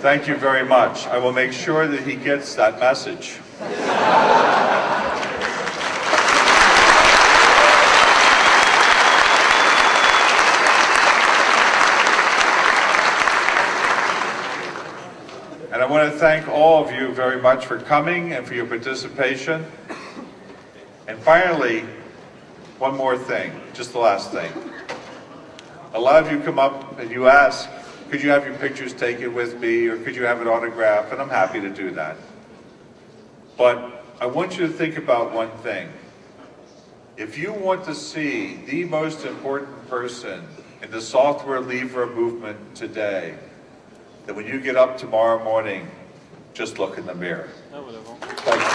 Thank you very much. I will make sure that he gets that message. And I want to thank all of you very much for coming and for your participation. And finally, one more thing, just the last thing. A lot of you come up and you ask, could you have your pictures taken with me, or could you have an autograph? And I'm happy to do that. But I want you to think about one thing. If you want to see the most important person in the Software Livre movement today, then when you get up tomorrow morning, just look in the mirror. Thank you.